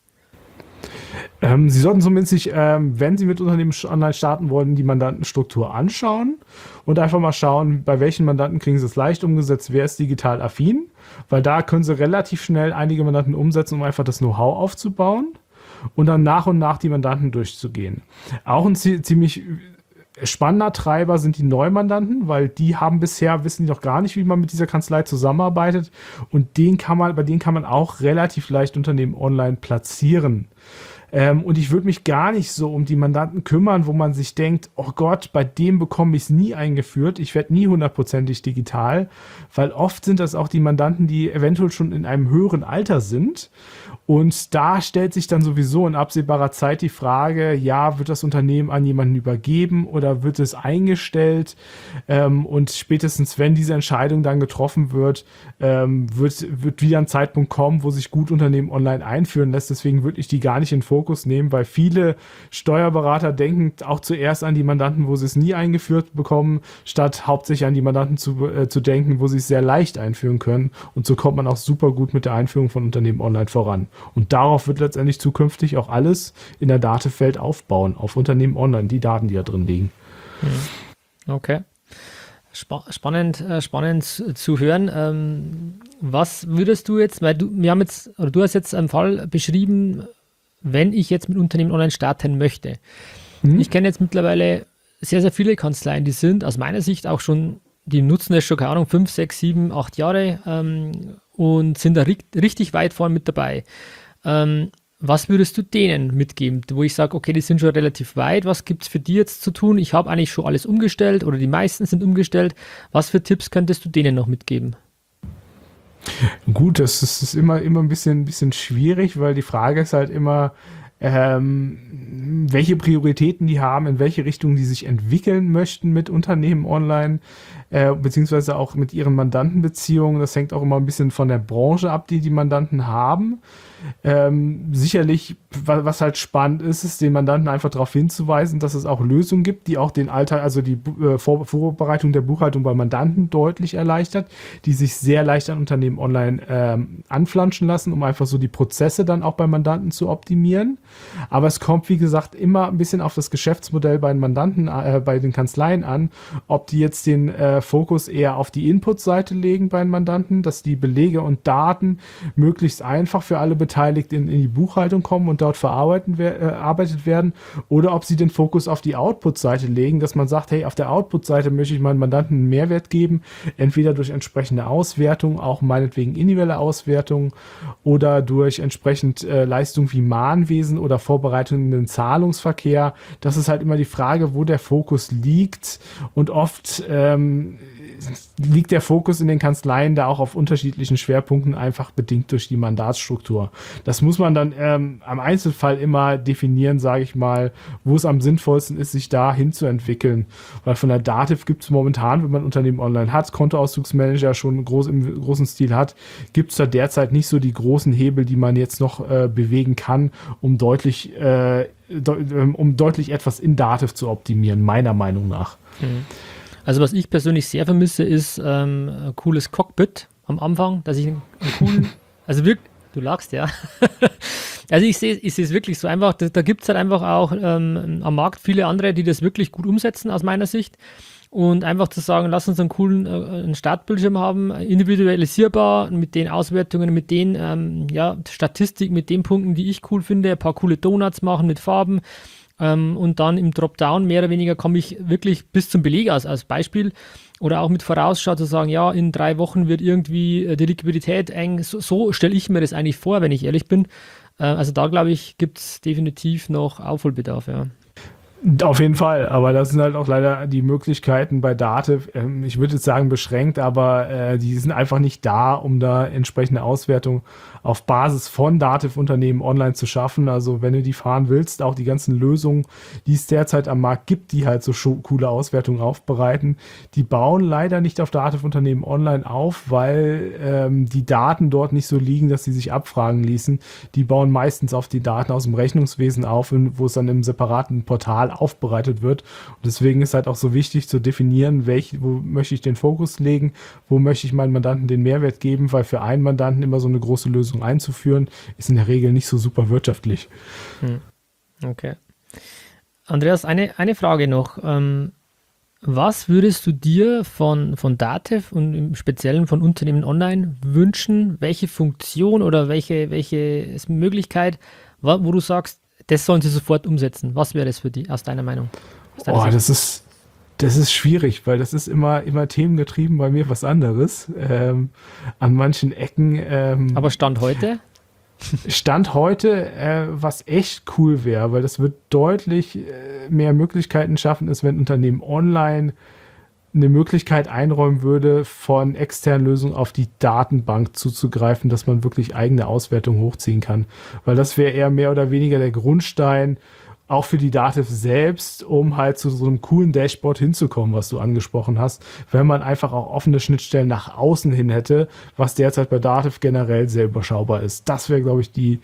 Ähm, sie sollten zumindest sich, ähm, wenn Sie mit Unternehmen online starten wollen, die Mandantenstruktur anschauen und einfach mal schauen, bei welchen Mandanten kriegen Sie es leicht umgesetzt, wer ist digital affin, weil da können Sie relativ schnell einige Mandanten umsetzen, um einfach das Know-how aufzubauen und dann nach und nach die Mandanten durchzugehen. Auch ein ziemlich spannender Treiber sind die Neumandanten, weil die haben bisher, wissen die noch gar nicht, wie man mit dieser Kanzlei zusammenarbeitet und den kann man, bei denen kann man auch relativ leicht Unternehmen online platzieren. Ähm, und ich würde mich gar nicht so um die Mandanten kümmern, wo man sich denkt, oh Gott, bei dem bekomme ich es nie eingeführt, ich werde nie hundertprozentig digital, weil oft sind das auch die Mandanten, die eventuell schon in einem höheren Alter sind. Und da stellt sich dann sowieso in absehbarer Zeit die Frage, ja, wird das Unternehmen an jemanden übergeben oder wird es eingestellt? Ähm, und spätestens, wenn diese Entscheidung dann getroffen wird, ähm, wird, wird wieder ein Zeitpunkt kommen, wo sich gut Unternehmen online einführen lässt. Deswegen würde ich die gar nicht in den Fokus nehmen, weil viele Steuerberater denken auch zuerst an die Mandanten, wo sie es nie eingeführt bekommen, statt hauptsächlich an die Mandanten zu, äh, zu denken, wo sie es sehr leicht einführen können. Und so kommt man auch super gut mit der Einführung von Unternehmen online voran. Und darauf wird letztendlich zukünftig auch alles in der Dativ-Welt aufbauen, auf Unternehmen online, die Daten, die da drin liegen. Okay. Sp- spannend, äh, spannend zu hören. Ähm, was würdest du jetzt, weil du, wir haben jetzt, oder du hast jetzt einen Fall beschrieben, wenn ich jetzt mit Unternehmen online starten möchte. Mhm. Ich kenne jetzt mittlerweile sehr, sehr viele Kanzleien, die sind aus meiner Sicht auch schon, die nutzen das schon, keine Ahnung, fünf, sechs, sieben, acht Jahre ähm, und sind da ri- richtig weit vorne mit dabei. Ähm, was würdest du denen mitgeben, wo ich sage, okay, die sind schon relativ weit, was gibt es für die jetzt zu tun? Ich habe eigentlich schon alles umgestellt oder die meisten sind umgestellt. Was für Tipps könntest du denen noch mitgeben? Gut, das ist, das ist immer, immer ein bisschen, ein bisschen schwierig, weil die Frage ist halt immer, ähm, welche Prioritäten die haben, in welche Richtung die sich entwickeln möchten mit Unternehmen online, äh, beziehungsweise auch mit ihren Mandantenbeziehungen. Das hängt auch immer ein bisschen von der Branche ab, die die Mandanten haben. Ähm, sicherlich, was, was halt spannend ist, ist, den Mandanten einfach darauf hinzuweisen, dass es auch Lösungen gibt, die auch den Alltag, also die äh, Vor- Vorbereitung der Buchhaltung bei Mandanten deutlich erleichtert, die sich sehr leicht an Unternehmen online ähm, anflanschen lassen, um einfach so die Prozesse dann auch bei Mandanten zu optimieren. Aber es kommt, wie gesagt, immer ein bisschen auf das Geschäftsmodell bei den Mandanten, äh, bei den Kanzleien an, ob die jetzt den äh, Fokus eher auf die Input-Seite legen bei den Mandanten, dass die Belege und Daten möglichst einfach für alle Beteiligten in, in die Buchhaltung kommen und dort verarbeitet äh, werden, oder ob sie den Fokus auf die Output-Seite legen, dass man sagt, hey, auf der Output-Seite möchte ich meinen Mandanten einen Mehrwert geben, entweder durch entsprechende Auswertung, auch meinetwegen individuelle Auswertung, oder durch entsprechend äh, Leistungen wie Mahnwesen oder Vorbereitung in den Zahlungsverkehr. Das ist halt immer die Frage, wo der Fokus liegt, und oft ähm, liegt der Fokus in den Kanzleien da auch auf unterschiedlichen Schwerpunkten, einfach bedingt durch die Mandatsstruktur. Das muss man dann ähm, am Einzelfall immer definieren, sage ich mal, wo es am sinnvollsten ist, sich da hinzuentwickeln. Weil von der Dativ gibt es momentan, wenn man ein Unternehmen online hat, Kontoauszugsmanager schon groß, im großen Stil hat, gibt es da derzeit nicht so die großen Hebel, die man jetzt noch äh, bewegen kann, um deutlich, äh, de- um deutlich etwas in Dativ zu optimieren, meiner Meinung nach. Mhm. Also was ich persönlich sehr vermisse, ist ähm, ein cooles Cockpit am Anfang, dass ich einen, einen coolen, also wirklich, du lachst, ja. Also ich sehe ich sehe es wirklich so einfach, da, da gibt es halt einfach auch ähm, am Markt viele andere, die das wirklich gut umsetzen aus meiner Sicht. und einfach zu sagen, lass uns einen coolen äh, einen Startbildschirm haben, individualisierbar, mit den Auswertungen, mit den ähm, ja, Statistiken, mit den Punkten, die ich cool finde, ein paar coole Donuts machen mit Farben ähm, und dann im Dropdown mehr oder weniger komme ich wirklich bis zum Beleg aus, als Beispiel oder auch mit Vorausschau zu sagen, ja, in drei Wochen wird irgendwie äh, die Liquidität eng, so, so stelle ich mir das eigentlich vor, wenn ich ehrlich bin. Äh, also da, glaube ich, gibt es definitiv noch Aufholbedarf, ja. Auf jeden Fall, aber das sind halt auch leider die Möglichkeiten bei Dativ, ähm, ich würde jetzt sagen beschränkt, aber äh, die sind einfach nicht da, um da entsprechende Auswertung auf Basis von Dativ-Unternehmen online zu schaffen. Also wenn du die fahren willst, auch die ganzen Lösungen, die es derzeit am Markt gibt, die halt so coole Auswertungen aufbereiten, die bauen leider nicht auf Dativ-Unternehmen online auf, weil ähm, die Daten dort nicht so liegen, dass sie sich abfragen ließen. Die bauen meistens auf die Daten aus dem Rechnungswesen auf, wo es dann im separaten Portal aufbereitet wird. Und deswegen ist halt auch so wichtig zu definieren, welch, wo möchte ich den Fokus legen, wo möchte ich meinen Mandanten den Mehrwert geben, weil für einen Mandanten immer so eine große Lösung einzuführen, ist in der Regel nicht so super wirtschaftlich. Okay. Andreas, eine, eine Frage noch. Ähm, was würdest du dir von, von Dativ und im Speziellen von Unternehmen online wünschen? Welche Funktion oder welche, welche Möglichkeit, wo du sagst, das sollen sie sofort umsetzen? Was wäre das für die, aus deiner Meinung? Aus deiner Oh, Sicht? das ist, das ist schwierig, weil das ist immer, immer themengetrieben, bei mir was anderes. Ähm, an manchen Ecken. Ähm, Aber Stand heute? Stand heute, äh, was echt cool wäre, weil das wird deutlich äh, mehr Möglichkeiten schaffen, ist, wenn Unternehmen online eine Möglichkeit einräumen würde, von externen Lösungen auf die Datenbank zuzugreifen, dass man wirklich eigene Auswertungen hochziehen kann. Weil das wäre eher mehr oder weniger der Grundstein, auch für die Dativ selbst, um halt zu so einem coolen Dashboard hinzukommen, was du angesprochen hast, wenn man einfach auch offene Schnittstellen nach außen hin hätte, was derzeit bei Dativ generell sehr überschaubar ist. Das wäre, glaube ich, die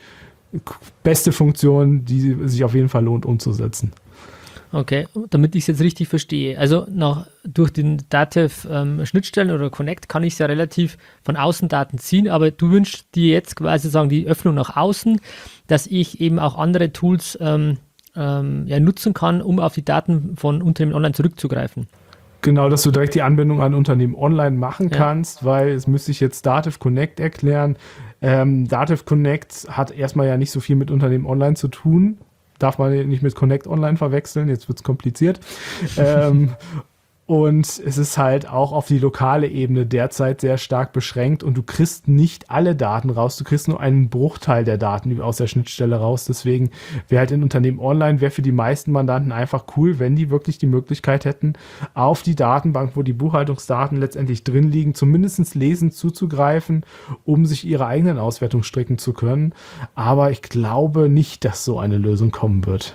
beste Funktion, die sich auf jeden Fall lohnt umzusetzen. Okay, damit ich es jetzt richtig verstehe. Also nach, durch den Dativ-Schnittstellen ähm, oder Connect kann ich es ja relativ von außen Daten ziehen, aber du wünschst dir jetzt quasi sagen, die Öffnung nach außen, dass ich eben auch andere Tools ähm, ähm, ja, nutzen kann, um auf die Daten von Unternehmen online zurückzugreifen. Genau, dass du direkt die Anbindung an Unternehmen online machen Ja. kannst, weil es müsste ich jetzt Dativ Connect erklären. Ähm, Dativ Connect hat erstmal ja nicht so viel mit Unternehmen online zu tun. Darf man nicht mit Connect Online verwechseln, jetzt wird es kompliziert. ähm, und es ist halt auch auf die lokale Ebene derzeit sehr stark beschränkt und du kriegst nicht alle Daten raus, du kriegst nur einen Bruchteil der Daten aus der Schnittstelle raus. Deswegen wäre halt in Unternehmen online, wäre für die meisten Mandanten einfach cool, wenn die wirklich die Möglichkeit hätten, auf die Datenbank, wo die Buchhaltungsdaten letztendlich drin liegen, zumindest lesend zuzugreifen, um sich ihre eigenen Auswertungen stricken zu können. Aber ich glaube nicht, dass so eine Lösung kommen wird.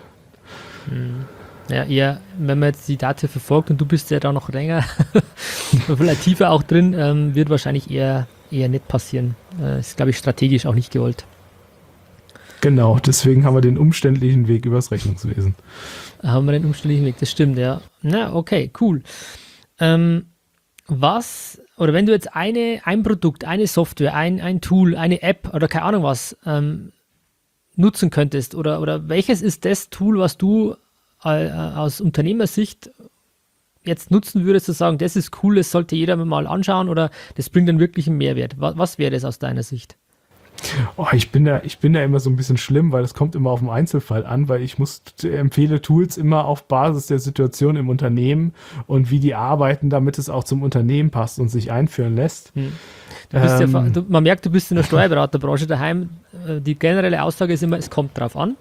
Ja, eher, wenn man jetzt die Daten verfolgt und du bist ja da noch länger, vielleicht tiefer auch drin, ähm, wird wahrscheinlich eher, eher nicht passieren. Äh, ist, glaube ich, strategisch auch nicht gewollt. Genau, deswegen haben wir den umständlichen Weg übers Rechnungswesen. Haben wir den umständlichen Weg, das stimmt, ja. Na, okay, cool. Ähm, was, oder wenn du jetzt eine, ein Produkt, eine Software, ein, ein Tool, eine App oder keine Ahnung was ähm, nutzen könntest, oder, oder welches ist das Tool, was du äh, aus Unternehmersicht jetzt nutzen würdest, zu sagen, das ist cool, das sollte jeder mal anschauen oder das bringt dann wirklich einen Mehrwert? Was, was wäre das aus deiner Sicht? Oh, ich bin da, ich bin da immer so ein bisschen schlimm, weil es kommt immer auf den Einzelfall an, weil ich muss empfehle Tools immer auf Basis der Situation im Unternehmen und wie die arbeiten, damit es auch zum Unternehmen passt und sich einführen lässt. Hm. Du bist Ähm, ja, du, man merkt, du bist in der Steuerberaterbranche daheim. Die generelle Aussage ist immer, es kommt drauf an.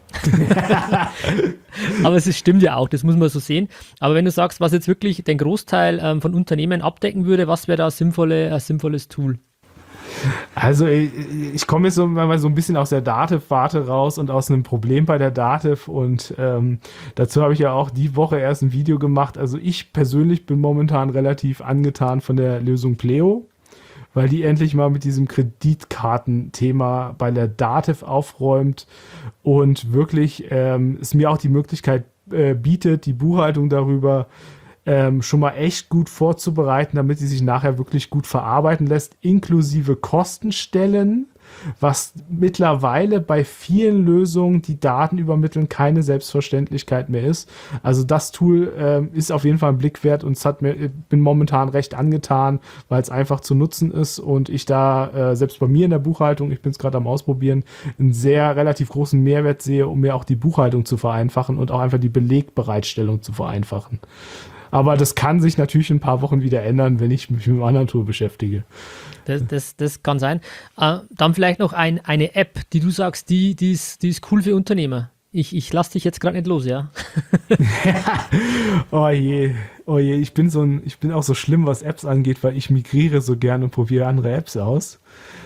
Aber es ist, stimmt ja auch, das muss man so sehen. Aber wenn du sagst, was jetzt wirklich den Großteil ähm, von Unternehmen abdecken würde, was wäre da sinnvolle, ein sinnvolles Tool? Also ich, ich komme jetzt so, mal so ein bisschen aus der Dativ-Warte raus und aus einem Problem bei der Dativ und ähm, dazu habe ich ja auch die Woche erst ein Video gemacht. Also ich persönlich bin momentan relativ angetan von der Lösung Pleo, weil die endlich mal mit diesem Kreditkartenthema bei der Dativ aufräumt und wirklich ähm, es mir auch die Möglichkeit äh, bietet, die Buchhaltung darüber ähm, schon mal echt gut vorzubereiten, damit sie sich nachher wirklich gut verarbeiten lässt, inklusive Kostenstellen. was mittlerweile bei vielen Lösungen, die Daten übermitteln, keine Selbstverständlichkeit mehr ist. Also das Tool äh, ist auf jeden Fall ein Blick wert und es hat mir, bin momentan recht angetan, weil es einfach zu nutzen ist und ich da äh, selbst bei mir in der Buchhaltung, ich bin es gerade am Ausprobieren, einen sehr relativ großen Mehrwert sehe, um mir auch die Buchhaltung zu vereinfachen und auch einfach die Belegbereitstellung zu vereinfachen. Aber das kann sich natürlich in ein paar Wochen wieder ändern, wenn ich mich mit einem anderen Tool beschäftige. Das, das, das kann sein. Äh, dann vielleicht noch ein, eine App, die du sagst, die, die, ist, die ist cool für Unternehmer. Ich, ich lasse dich jetzt gerade nicht los, ja? Oh je, oh je, ich bin so ein, ich bin auch so schlimm, was Apps angeht, weil ich migriere so gern und probiere andere Apps aus.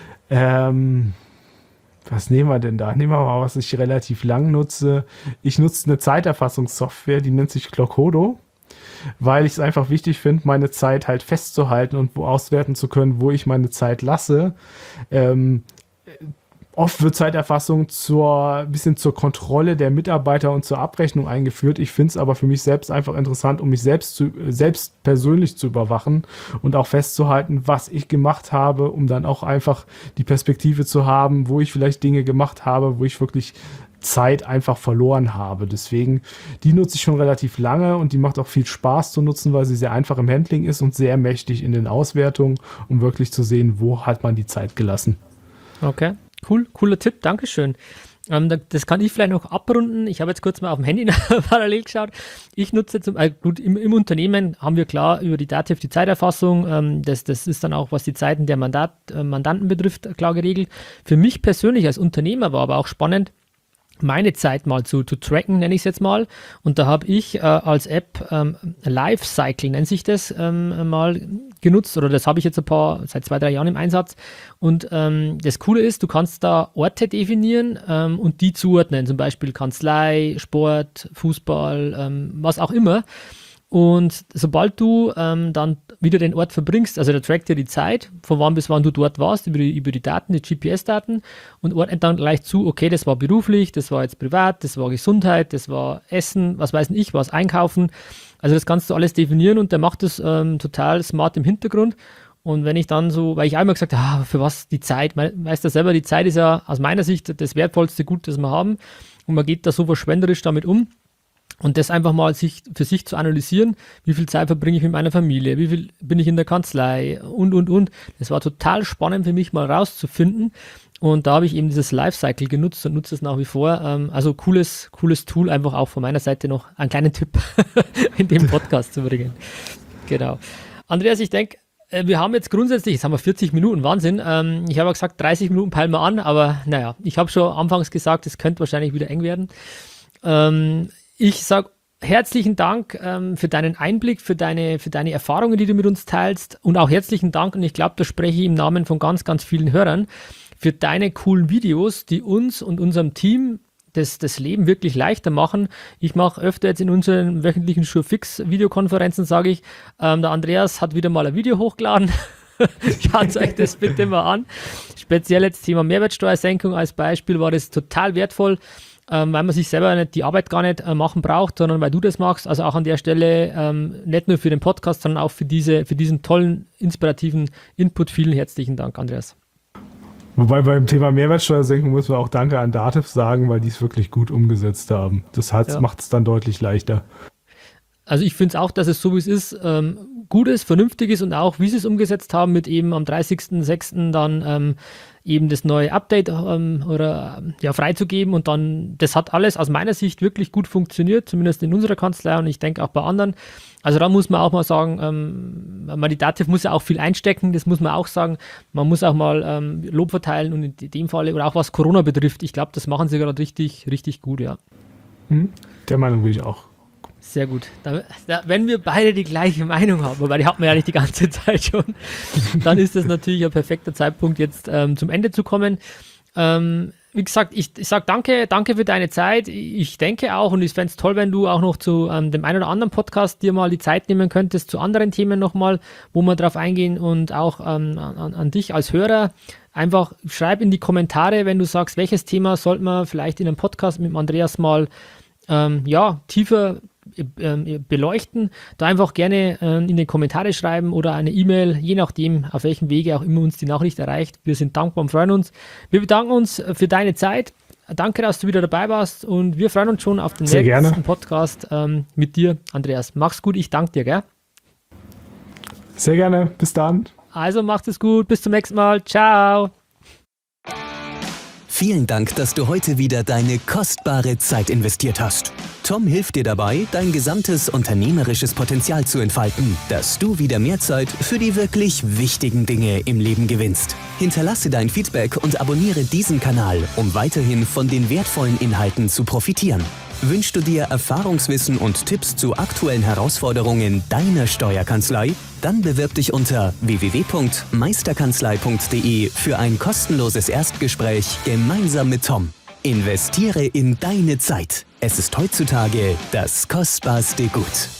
Ähm, was nehmen wir denn da? Nehmen wir mal, was ich relativ lang nutze. Ich nutze eine Zeiterfassungssoftware, die nennt sich Clockodo, weil ich es einfach wichtig finde, meine Zeit halt festzuhalten und wo auswerten zu können, wo ich meine Zeit lasse. Ähm, oft wird Zeiterfassung zur bisschen zur Kontrolle der Mitarbeiter und zur Abrechnung eingeführt. Ich finde es aber für mich selbst einfach interessant, um mich selbst zu, selbst persönlich zu überwachen und auch festzuhalten, was ich gemacht habe, um dann auch einfach die Perspektive zu haben, wo ich vielleicht Dinge gemacht habe, wo ich wirklich Zeit einfach verloren habe. Deswegen, die nutze ich schon relativ lange und die macht auch viel Spaß zu nutzen, weil sie sehr einfach im Handling ist und sehr mächtig in den Auswertungen, um wirklich zu sehen, wo hat man die Zeit gelassen. Okay, cool, cooler Tipp, Dankeschön. Ähm, das kann ich vielleicht noch abrunden. Ich habe jetzt kurz mal auf dem Handy parallel geschaut. Ich nutze zum äh, gut, im, im Unternehmen haben wir klar über die Dativ die Zeiterfassung. Ähm, das, das ist dann auch, was die Zeiten der Mandat, äh, Mandanten betrifft, klar geregelt. Für mich persönlich als Unternehmer war aber auch spannend, meine Zeit mal zu, zu tracken, nenne ich es jetzt mal. Und da habe ich äh, als App ähm, Lifecycle, nennt sich das, ähm, mal genutzt. Oder das habe ich jetzt ein paar, seit zwei, drei Jahren im Einsatz. Und ähm, das Coole ist, du kannst da Orte definieren ähm, und die zuordnen. Zum Beispiel Kanzlei, Sport, Fußball, ähm, was auch immer. Und sobald du ähm, dann wieder den Ort verbringst, also der trackt dir die Zeit, von wann bis wann du dort warst, über die, über die Daten, die G P S-Daten und ordnet dann gleich zu, okay, das war beruflich, das war jetzt privat, das war Gesundheit, das war Essen, was weiß ich, was Einkaufen. Also das kannst du alles definieren und der macht das ähm, total smart im Hintergrund. Und wenn ich dann so, weil ich einmal gesagt habe, ah, für was die Zeit, man weiß ja selber, die Zeit ist ja aus meiner Sicht das wertvollste Gut, das wir haben und man geht da so verschwenderisch damit um. Und das einfach mal sich, für sich zu analysieren, wie viel Zeit verbringe ich mit meiner Familie, wie viel bin ich in der Kanzlei und, und, und. Das war total spannend für mich mal rauszufinden. Und da habe ich eben dieses Lifecycle genutzt und nutze es nach wie vor. Also cooles, cooles Tool, einfach auch von meiner Seite noch einen kleinen Tipp in dem Podcast zu bringen. Genau. Andreas, ich denke, wir haben jetzt grundsätzlich, jetzt haben wir vierzig Minuten, Wahnsinn. Ich habe ja gesagt, dreißig Minuten peilen wir an, aber naja, ich habe schon anfangs gesagt, es könnte wahrscheinlich wieder eng werden. Ich sage herzlichen Dank ähm, für deinen Einblick, für deine, für deine Erfahrungen, die du mit uns teilst und auch herzlichen Dank, und ich glaube, da spreche ich im Namen von ganz, ganz vielen Hörern, für deine coolen Videos, die uns und unserem Team das, das Leben wirklich leichter machen. Ich mache öfter jetzt in unseren wöchentlichen Surefix-Videokonferenzen, sage ich, ähm, der Andreas hat wieder mal ein Video hochgeladen. Schaut euch das bitte mal an. Speziell jetzt Thema Mehrwertsteuersenkung als Beispiel war das total wertvoll. Ähm, weil man sich selber nicht die Arbeit gar nicht äh, machen braucht, sondern weil du das machst. Also auch an der Stelle ähm, nicht nur für den Podcast, sondern auch für, diese, für diesen tollen, inspirativen Input. Vielen herzlichen Dank, Andreas. Wobei beim Thema Mehrwertsteuersenkung müssen wir auch Danke an Dativ sagen, weil die es wirklich gut umgesetzt haben. Das ja. macht es dann deutlich leichter. Also ich finde es auch, dass es so wie es ist, ähm, gut ist, vernünftig ist und auch wie sie es umgesetzt haben mit eben am dreißigsten sechsten dann ähm, eben das neue Update ähm, oder ja freizugeben und dann, das hat alles aus meiner Sicht wirklich gut funktioniert, zumindest in unserer Kanzlei und ich denke auch bei anderen. Also da muss man auch mal sagen, ähm, man, die Dativ muss ja auch viel einstecken, das muss man auch sagen. Man muss auch mal ähm, Lob verteilen und in dem Fall, oder auch was Corona betrifft, ich glaube, das machen sie gerade richtig, richtig gut, ja. Hm, der Meinung bin ich auch. Sehr gut. Da, da, wenn wir beide die gleiche Meinung haben, wobei die hatten wir ja nicht die ganze Zeit schon, dann ist das natürlich ein perfekter Zeitpunkt, jetzt ähm, zum Ende zu kommen. Ähm, wie gesagt, ich, ich sage danke, danke für deine Zeit. Ich denke auch, und ich fände es toll, wenn du auch noch zu ähm, dem einen oder anderen Podcast dir mal die Zeit nehmen könntest, zu anderen Themen nochmal, wo wir drauf eingehen und auch ähm, an, an dich als Hörer. Einfach schreib in die Kommentare, wenn du sagst, welches Thema sollte man vielleicht in einem Podcast mit dem Andreas mal ähm, ja, tiefer äh, beleuchten. Da einfach gerne äh, in die Kommentare schreiben oder eine E-Mail, je nachdem, auf welchem Wege auch immer uns die Nachricht erreicht. Wir sind dankbar und freuen uns. Wir bedanken uns für deine Zeit. Danke, dass du wieder dabei warst und wir freuen uns schon auf den Sehr nächsten gerne. Podcast ähm, mit dir, Andreas. Mach's gut, ich danke dir, gell? Sehr gerne. Bis dann. Also macht es gut, bis zum nächsten Mal. Ciao. Vielen Dank, dass du heute wieder deine kostbare Zeit investiert hast. Tom hilft dir dabei, dein gesamtes unternehmerisches Potenzial zu entfalten, dass du wieder mehr Zeit für die wirklich wichtigen Dinge im Leben gewinnst. Hinterlasse dein Feedback und abonniere diesen Kanal, um weiterhin von den wertvollen Inhalten zu profitieren. Wünschst du dir Erfahrungswissen und Tipps zu aktuellen Herausforderungen deiner Steuerkanzlei? Dann bewirb dich unter w w w punkt meisterkanzlei punkt d e für ein kostenloses Erstgespräch gemeinsam mit Tom. Investiere in deine Zeit. Es ist heutzutage das kostbarste Gut.